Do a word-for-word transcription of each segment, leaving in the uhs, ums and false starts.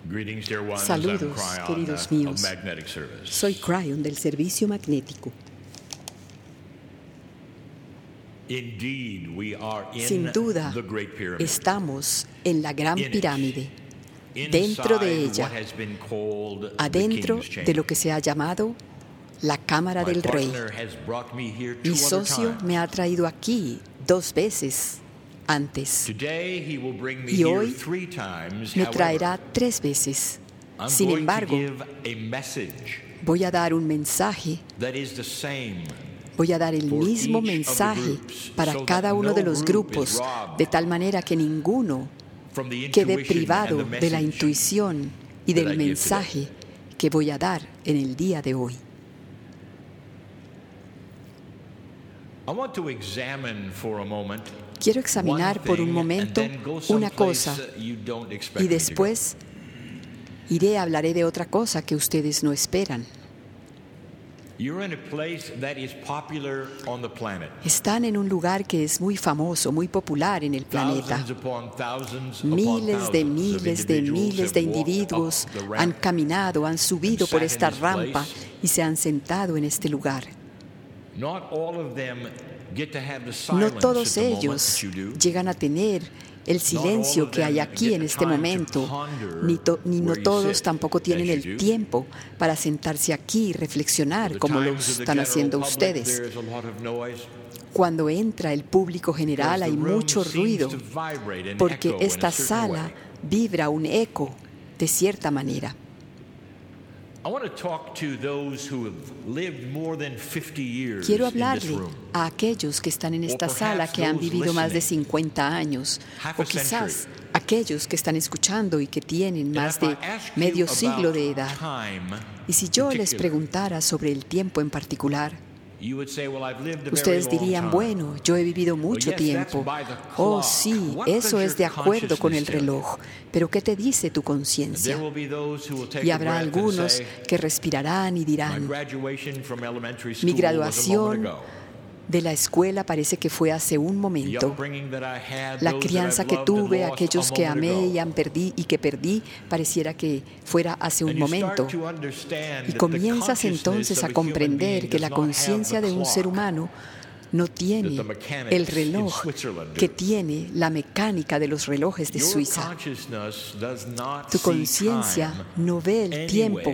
Saludos, queridos míos. Soy Cryon del servicio magnético. Sin duda, estamos en la Gran Pirámide, dentro de ella, adentro de lo que se ha llamado la Cámara del Rey. Mi socio me ha traído aquí dos veces antes y hoy me traerá tres veces. Sin embargo, voy a dar un mensaje, voy a dar el mismo mensaje para cada uno de los grupos, de tal manera que ninguno quede privado de la intuición y del mensaje que voy a dar en el día de hoy. Quiero examinar por un momento una cosa y después iré a hablaré de otra cosa que ustedes no esperan. Están en un lugar que es muy famoso, muy popular en el planeta. Miles de miles de miles de individuos han caminado, han subido por esta rampa y se han sentado en este lugar. No todos ellos llegan a tener el silencio que hay aquí en este momento, ni, to, ni no todos tampoco tienen el tiempo para sentarse aquí y reflexionar como lo están haciendo ustedes. Cuando entra el público general hay mucho ruido, porque esta sala vibra un eco de cierta manera. Quiero hablarle a aquellos que están en esta sala que han vivido más de cincuenta años, o quizás aquellos que están escuchando y que tienen más de medio siglo de edad. Y si yo les preguntara sobre el tiempo en particular, ustedes dirían, bueno, yo he vivido mucho tiempo. Oh, sí, eso es de acuerdo con el reloj. Pero ¿qué te dice tu conciencia? Y habrá algunos que respirarán y dirán, mi graduación de la escuela parece que fue hace un momento. La crianza que tuve, aquellos que amé y, han perdí, y que perdí, pareciera que fuera hace un momento. Y comienzas entonces a comprender que la conciencia de un ser humano no tiene el reloj que tiene la mecánica de los relojes de Suiza. Tu conciencia no ve el tiempo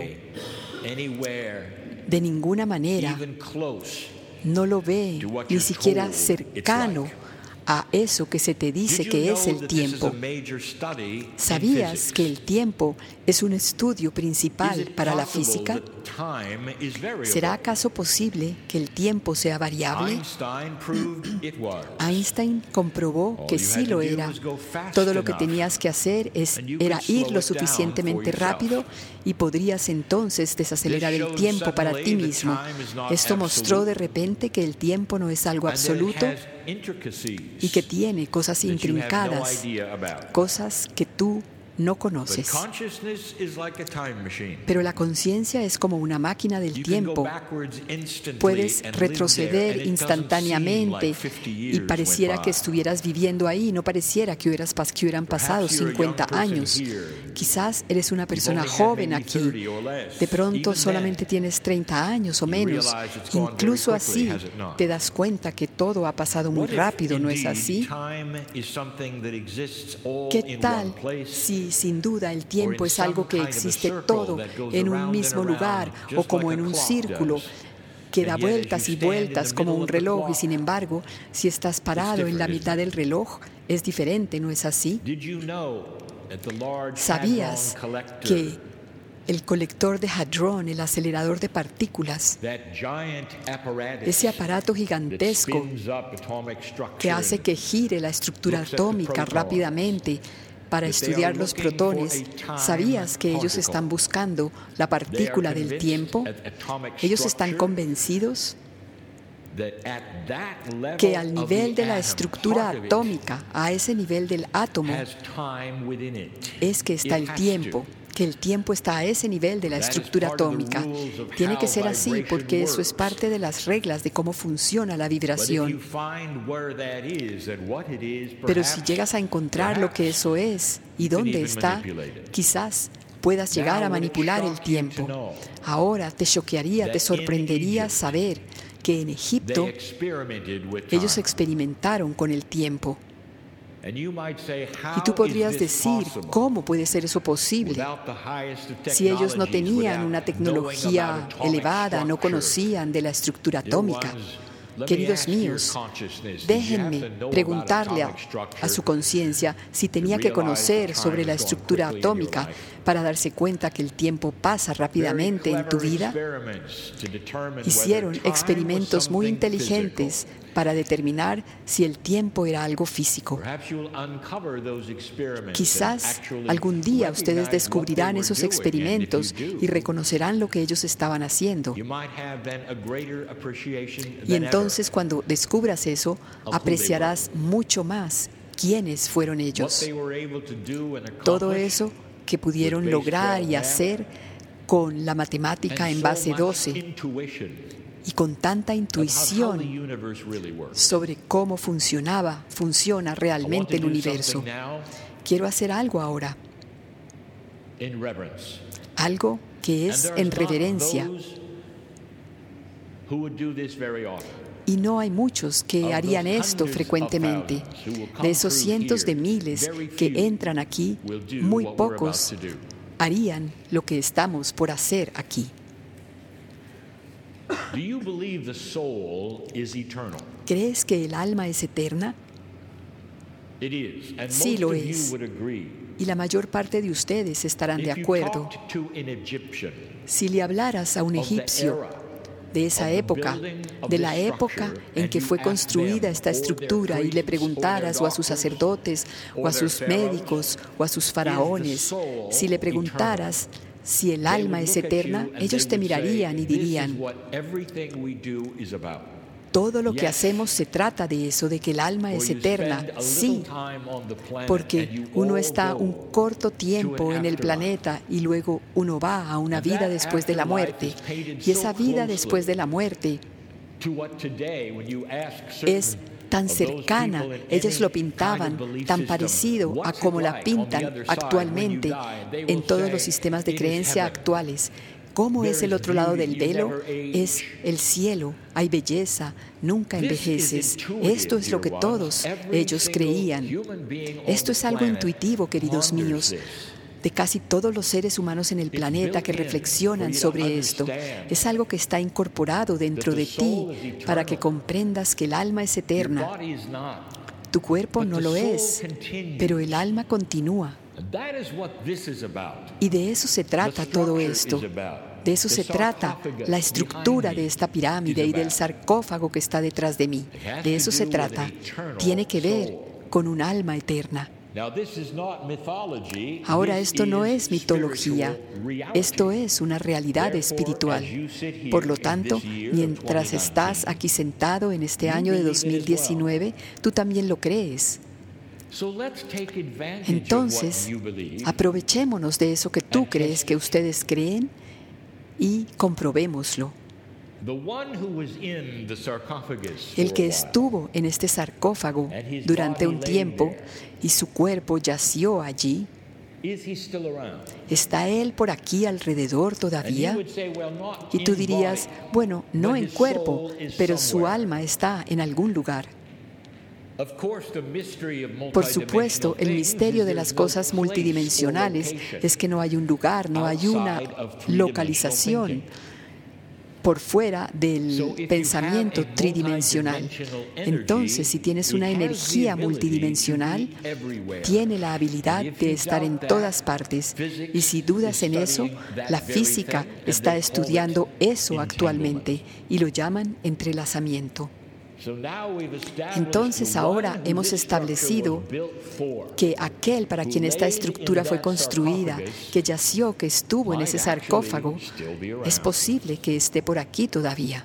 de ninguna manera. No lo ve ni siquiera cercano a eso que se te dice que es el tiempo. ¿Sabías que el tiempo es un estudio principal para la física? ¿Será acaso posible que el tiempo sea variable? Einstein comprobó que sí lo era. Todo lo que tenías que hacer es, era ir lo suficientemente rápido y podrías entonces desacelerar el tiempo para ti mismo. Esto mostró de repente que el tiempo no es algo absoluto y que tiene cosas intrincadas, cosas que tú no conoces. Pero la conciencia es como una máquina del tiempo. Puedes retroceder instantáneamente y pareciera que estuvieras viviendo ahí, no pareciera que, hubieras, que hubieran pasado cincuenta años. Quizás eres una persona joven aquí. De pronto solamente tienes treinta años o menos. Incluso así te das cuenta que todo ha pasado muy rápido, ¿no es así? ¿Qué tal si sin duda el tiempo es algo que existe todo en un mismo lugar o como en un círculo que da vueltas y vueltas como un reloj y sin embargo, si estás parado en la mitad del reloj, es diferente, ¿no es así? ¿Sabías que el colector de hadrón, el acelerador de partículas, ese aparato gigantesco que hace que gire la estructura atómica rápidamente para estudiar los protones, ¿sabías que ellos están buscando la partícula del tiempo? Ellos están convencidos que al nivel de la estructura atómica, a ese nivel del átomo, es que está el tiempo, que el tiempo está a ese nivel de la estructura atómica. Tiene que ser así porque eso es parte de las reglas de cómo funciona la vibración. Pero si llegas a encontrar lo que eso es y dónde está, quizás puedas llegar a manipular el tiempo. Ahora te choquearía, te sorprendería saber que en Egipto ellos experimentaron con el tiempo. Y tú podrías decir, ¿cómo puede ser eso posible? Si ellos no tenían una tecnología elevada, no conocían de la estructura atómica. Queridos míos, déjenme preguntarle a, a su conciencia si tenía que conocer sobre la estructura atómica para darse cuenta que el tiempo pasa rápidamente en tu vida. Hicieron experimentos muy inteligentes para determinar si el tiempo era algo físico. Quizás algún día ustedes descubrirán esos experimentos y reconocerán lo que ellos estaban haciendo. Y entonces, cuando descubras eso, apreciarás mucho más quiénes fueron ellos. Todo eso que pudieron lograr y hacer con la matemática en base doce y con tanta intuición sobre cómo funcionaba, funciona realmente el universo. Quiero hacer algo ahora, algo que es en reverencia. Y no hay muchos que harían esto frecuentemente. De esos cientos de miles que entran aquí, muy pocos harían lo que estamos por hacer aquí. ¿Crees que el alma es eterna? Sí lo es. Y la mayor parte de ustedes estarán de acuerdo. Si le hablaras a un egipcio de esa época, de la época en que fue construida esta estructura, y le preguntaras o a sus sacerdotes, o a sus médicos, o a sus faraones, si le preguntaras si el alma es eterna, ellos te mirarían y dirían, todo lo que hacemos se trata de eso, de que el alma es eterna. Sí, porque uno está un corto tiempo en el planeta y luego uno va a una vida después de la muerte. Y esa vida después de la muerte es tan cercana, ellos lo pintaban tan parecido a como la pintan actualmente en todos los sistemas de creencia actuales. ¿Cómo es el otro lado del velo? Es el cielo, hay belleza, nunca envejeces. Esto es lo que todos ellos creían. Esto es algo intuitivo, queridos míos, de casi todos los seres humanos en el planeta que reflexionan sobre esto. Es algo que está incorporado dentro de ti para que comprendas que el alma es eterna. Tu cuerpo no lo es, pero el alma continúa. Y de eso se trata todo esto. De eso se trata la estructura de esta pirámide y del sarcófago que está detrás de mí. De eso se trata. Tiene que ver con un alma eterna. Ahora, esto no es mitología, esto es una realidad espiritual. Por lo tanto, mientras estás aquí sentado en este año de dos mil diecinueve, tú también lo crees. Entonces, aprovechémonos de eso que tú crees, que ustedes creen, y comprobémoslo. El que estuvo en este sarcófago durante un tiempo y su cuerpo yació allí, ¿está él por aquí alrededor todavía? Y tú dirías, bueno, no en cuerpo, pero su alma está en algún lugar. Por supuesto, el misterio de las cosas multidimensionales es que no hay un lugar, no hay una localización por fuera del pensamiento tridimensional. Entonces, si tienes una energía multidimensional, tiene la habilidad de estar en todas partes. Y si dudas en eso, la física está estudiando eso actualmente y lo llaman entrelazamiento. Entonces ahora hemos establecido que aquel para quien esta estructura fue construida, que yació, que estuvo en ese sarcófago, es posible que esté por aquí todavía.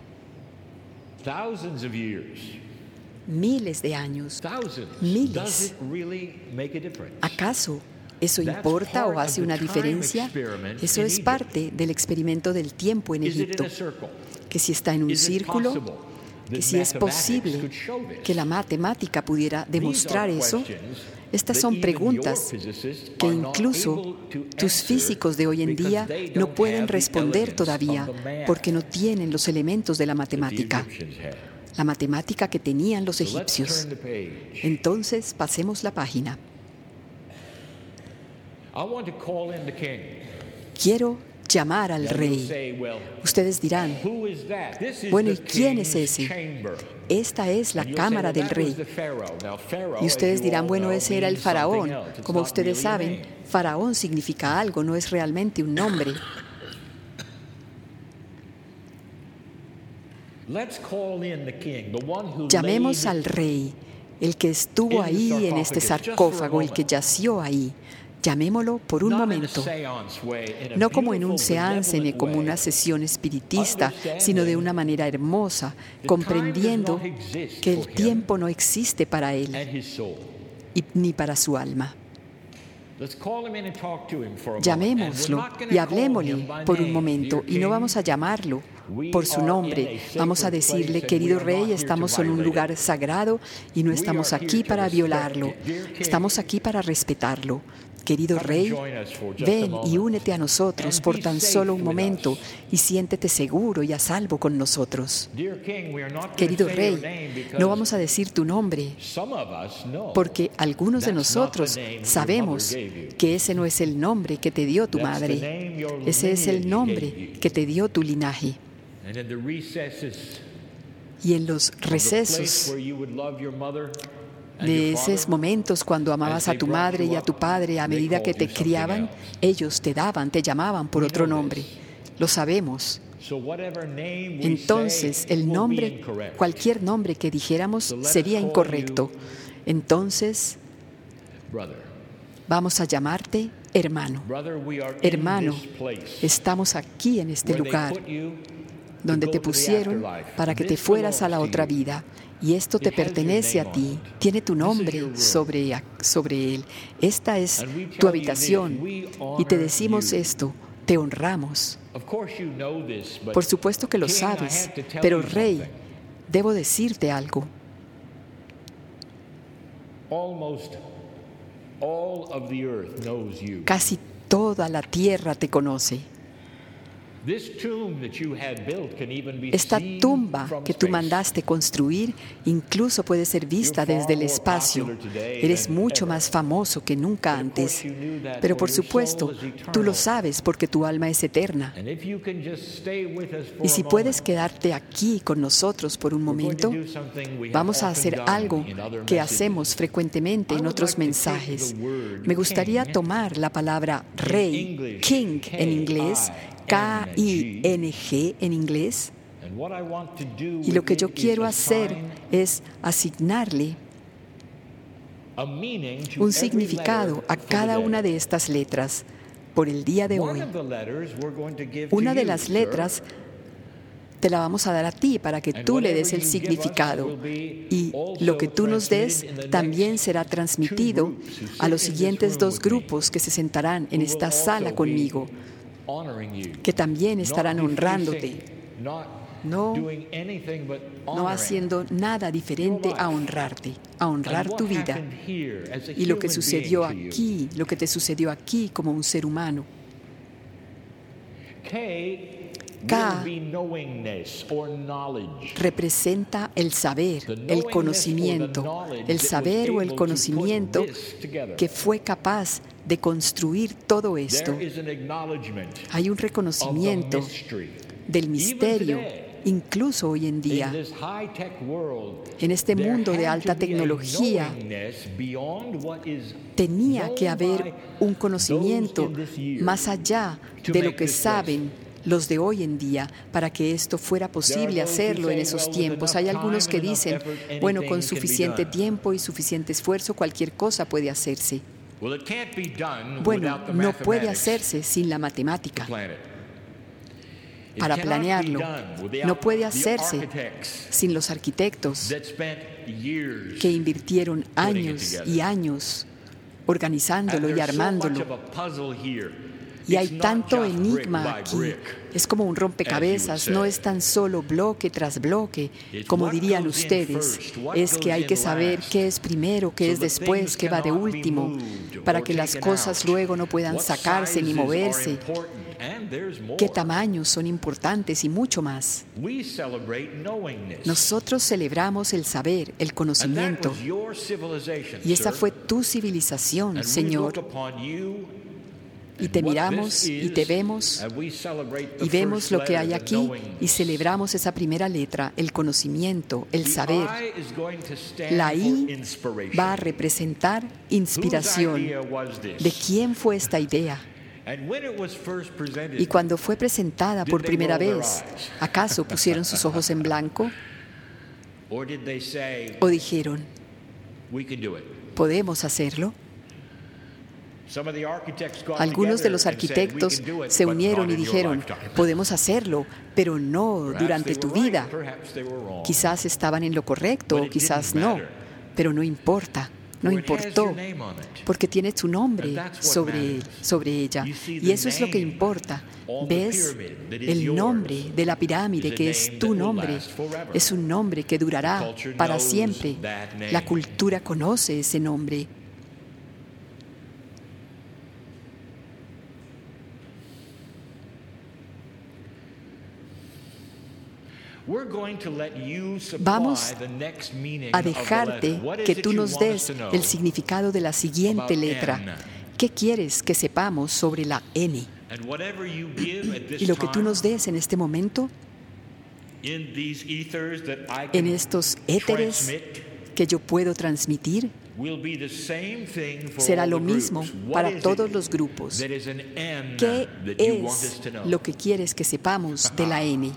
Miles de años, miles. ¿Acaso eso importa o hace una diferencia? Eso es parte del experimento del tiempo en Egipto. Que si está en un círculo, que si es posible que la matemática pudiera demostrar eso. Estas son preguntas que incluso tus físicos de hoy en día no pueden responder todavía porque no tienen los elementos de la matemática, la matemática que tenían los egipcios. Entonces, pasemos la página. Quiero llamar al rey. Ustedes dirán, bueno, ¿y quién es ese? Esta es la cámara del rey. Y ustedes dirán, bueno, ese era el faraón. Como ustedes saben, faraón significa algo, no es realmente un nombre. Llamemos al rey, el que estuvo ahí en este sarcófago, el que yació ahí. Llamémoslo por un momento, no como en un seance ni como una sesión espiritista, sino de una manera hermosa, comprendiendo que el tiempo no existe para él y ni para su alma. Llamémoslo y hablémosle por un momento, y no vamos a llamarlo por su nombre. Vamos a decirle, querido rey, estamos en un lugar sagrado y no estamos aquí para violarlo, estamos aquí para respetarlo. Querido rey, ven y únete a nosotros por tan solo un momento y siéntete seguro y a salvo con nosotros. Querido rey, no vamos a decir tu nombre, porque algunos de nosotros sabemos que ese no es el nombre que te dio tu madre, ese es el nombre que te dio tu linaje. Y en los recesos de esos momentos cuando amabas a tu madre y a tu padre, a medida que te criaban, ellos te daban, te llamaban por otro nombre. Lo sabemos. Entonces, el nombre, cualquier nombre que dijéramos sería incorrecto. Entonces, vamos a llamarte hermano. Hermano, estamos aquí en este lugar donde te pusieron para que te fueras a la otra vida. Y esto te pertenece a ti, tiene tu nombre sobre, sobre él. Esta es tu habitación y te decimos esto, te honramos. Por supuesto que lo sabes, pero rey, debo decirte algo. Casi toda la tierra te conoce. Esta tumba que tú mandaste construir incluso puede ser vista desde el espacio. Eres mucho más famoso que nunca antes. Pero por supuesto, tú lo sabes porque tu alma es eterna. Y si puedes quedarte aquí con nosotros por un momento, vamos a hacer algo que hacemos frecuentemente en otros mensajes. Me gustaría tomar la palabra rey, king en inglés, K I N G en inglés. Y lo que yo quiero hacer es asignarle un significado a cada una de estas letras por el día de hoy. Una de las letras te la vamos a dar a ti para que tú le des el significado. Y lo que tú nos des también será transmitido a los siguientes dos grupos que se sentarán en esta sala conmigo, que también estarán honrándote, no, no haciendo nada diferente a honrarte, a honrar tu vida y lo que sucedió aquí, lo que te sucedió aquí como un ser humano. K representa el saber, el conocimiento, el saber o el conocimiento que fue capaz de construir todo esto. Hay un reconocimiento del misterio, incluso hoy en día. En este mundo de alta tecnología, tenía que haber un conocimiento más allá de lo que saben los de hoy en día, para que esto fuera posible hacerlo en esos tiempos. Hay algunos que dicen, bueno, con suficiente tiempo y suficiente esfuerzo, cualquier cosa puede hacerse. Bueno, no puede hacerse sin la matemática para planearlo. No puede hacerse sin los arquitectos que invirtieron años y años organizándolo y armándolo. Y hay tanto enigma aquí. Es como un rompecabezas, no es tan solo bloque tras bloque, como dirían ustedes. Es que hay que saber qué es primero, qué es después, qué va de último, para que las cosas luego no puedan sacarse ni moverse. Qué tamaños son importantes y mucho más. Nosotros celebramos el saber, el conocimiento. Y esa fue tu civilización, Señor. Y te miramos y te vemos y vemos lo que hay aquí y celebramos esa primera letra, el conocimiento, el saber. La I va a representar inspiración. ¿De quién fue esta idea? Y cuando fue presentada por primera vez, ¿acaso pusieron sus ojos en blanco? ¿O dijeron, podemos hacerlo? Algunos de los arquitectos se unieron y dijeron, podemos hacerlo, pero no durante tu vida. Quizás estaban en lo correcto o quizás no, pero no importa, no importó, porque tiene tu nombre sobre, sobre ella. Y eso es lo que importa. ¿Ves? El nombre de la pirámide, que es tu nombre, es un nombre que durará para siempre. La cultura conoce ese nombre. Vamos a dejarte que tú nos des el significado de la siguiente letra. ¿Qué quieres que sepamos sobre la N? Y lo que tú nos des en este momento, en estos éteres que yo puedo transmitir, será lo mismo para todos los grupos. ¿Qué es lo que quieres que sepamos de la N?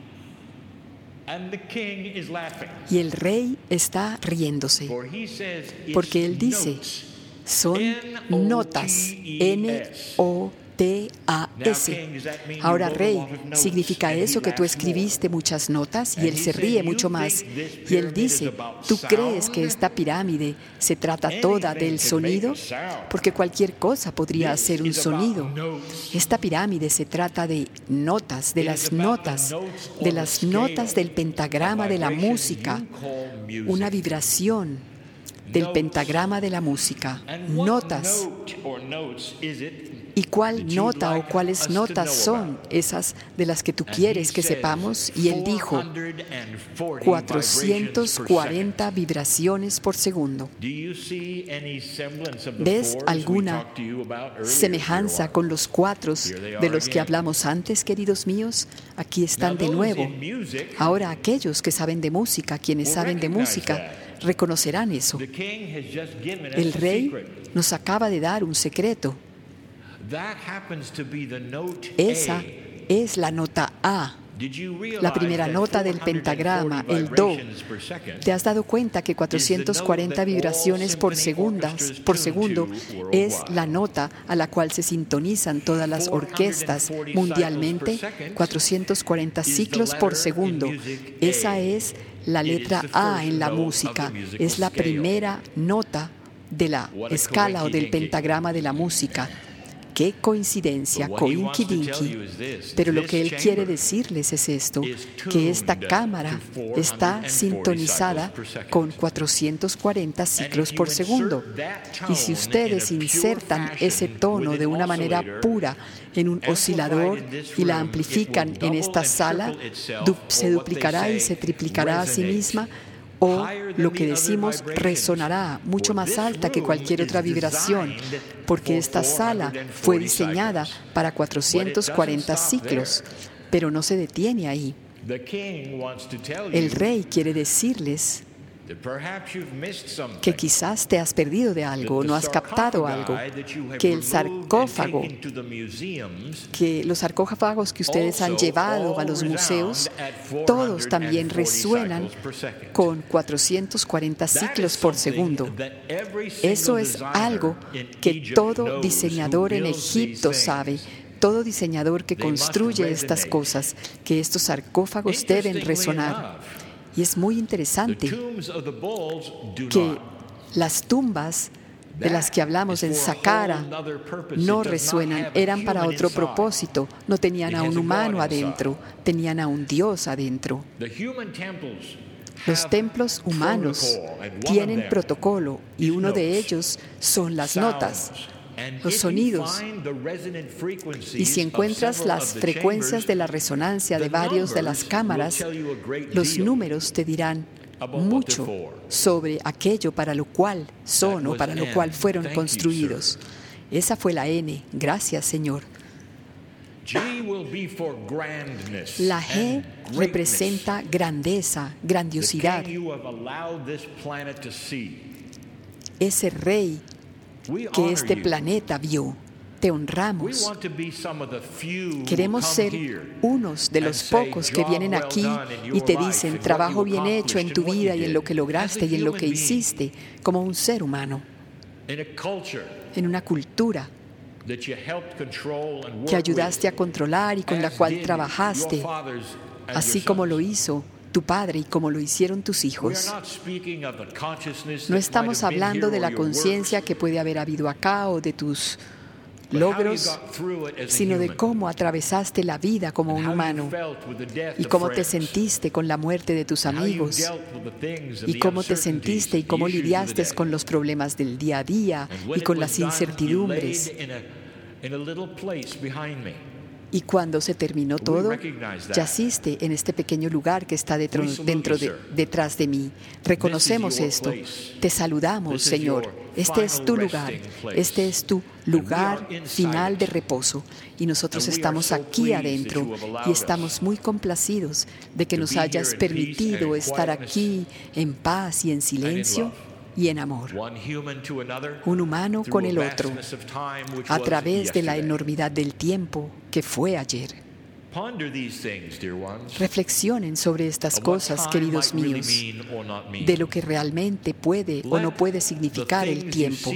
Y el rey está riéndose, porque él dice, son notas, N O T A S. Ahora, rey, ¿significa eso que tú escribiste muchas notas? Y él se ríe mucho más. Y él dice, ¿tú crees que esta pirámide se trata toda del sonido? Porque cualquier cosa podría hacer un sonido. Esta pirámide se trata de notas, de las notas, de las notas del pentagrama de la música, una vibración del pentagrama de la música, notas. ¿Y cuál nota o cuáles notas son esas de las que tú quieres que sepamos? Y él dijo, cuatrocientas cuarenta vibraciones por segundo. ¿Ves alguna semejanza con los cuatro de los que hablamos antes, queridos míos? Aquí están de nuevo. Ahora aquellos que saben de música, quienes saben de música, reconocerán eso. El rey nos acaba de dar un secreto. Esa es la nota A, la primera nota del pentagrama, el Do. ¿Te has dado cuenta que cuatrocientas cuarenta vibraciones por, segundas, por segundo es la nota a la cual se sintonizan todas las orquestas mundialmente? cuatrocientos cuarenta ciclos por segundo. Esa es la letra A en la música. Es la primera nota de la escala o del pentagrama de la música. ¡Qué coincidencia! Coincidinky. Pero lo que él quiere decirles es esto, que esta cámara está sintonizada con cuatrocientos cuarenta ciclos por segundo. Y si ustedes insertan ese tono de una manera pura en un oscilador y la amplifican en esta sala, se duplicará y se triplicará a sí misma, o lo que decimos resonará mucho más alta que cualquier otra vibración, porque esta sala fue diseñada para cuatrocientos cuarenta ciclos, pero no se detiene ahí. El rey quiere decirles que quizás te has perdido de algo, no has captado algo, que el sarcófago, que los sarcófagos que ustedes han llevado a los museos, todos también resuenan con cuatrocientos cuarenta ciclos por segundo. Eso es algo que todo diseñador en Egipto sabe. Todo diseñador que construye estas cosas, que estos sarcófagos deben resonar. Y es muy interesante que las tumbas de las que hablamos en Saqqara no resuenan, eran para otro propósito, no tenían a un humano adentro, tenían a un Dios adentro. Los templos humanos tienen protocolo y uno de ellos son las notas, los sonidos. Y si encuentras las frecuencias de la resonancia de varios de las cámaras, los números te dirán mucho sobre aquello para lo cual son o para lo cual fueron construidos. Esa fue la N. Gracias, Señor. La G representa grandeza, grandiosidad. Ese rey que este planeta vio. Te honramos. Queremos ser unos de los pocos que vienen aquí y te dicen trabajo bien hecho en tu vida y en lo que lograste y en lo que hiciste como un ser humano. En una cultura que ayudaste a controlar y con la cual trabajaste, así como lo hizo tu padre y como lo hicieron tus hijos. No estamos hablando de la conciencia que puede haber habido acá o de tus logros, sino de cómo atravesaste la vida como un humano y cómo te sentiste con la muerte de tus amigos y cómo te sentiste y cómo lidiaste con los problemas del día a día y con las incertidumbres. Y cuando se terminó todo, yaciste en este pequeño lugar que está dentro, dentro de, detrás de mí. Reconocemos esto. Te saludamos, Señor. Este es tu lugar. Este es tu lugar final de reposo. Y nosotros estamos aquí adentro y estamos muy complacidos de que nos hayas permitido estar aquí en paz y en silencio y en amor, un humano con el otro, a través de la enormidad del tiempo que fue ayer. Reflexionen sobre estas cosas, queridos míos, de lo que realmente puede o no puede significar el tiempo.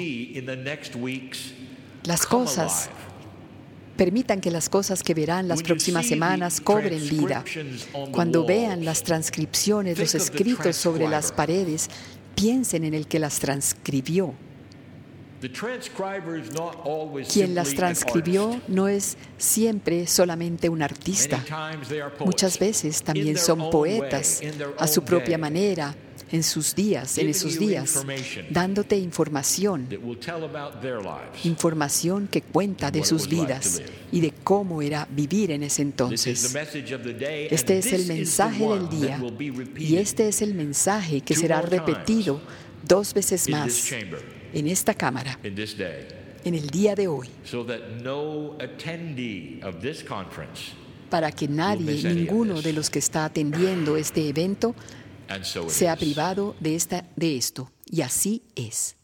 Las cosas, permitan que las cosas que verán las próximas semanas cobren vida. Cuando vean las transcripciones, los escritos sobre las paredes, piensen en el que las transcribió. Quien las transcribió no es siempre solamente un artista. Muchas veces también son poetas a su propia manera, en sus días, en esos días, dándote información, información que cuenta de sus vidas y de cómo era vivir en ese entonces. Este es el mensaje del día y este es el mensaje que será repetido dos veces más en esta cámara, en el día de hoy, para que nadie, ninguno de los que está atendiendo este evento, sea privado de, esta, de esto. Y así es.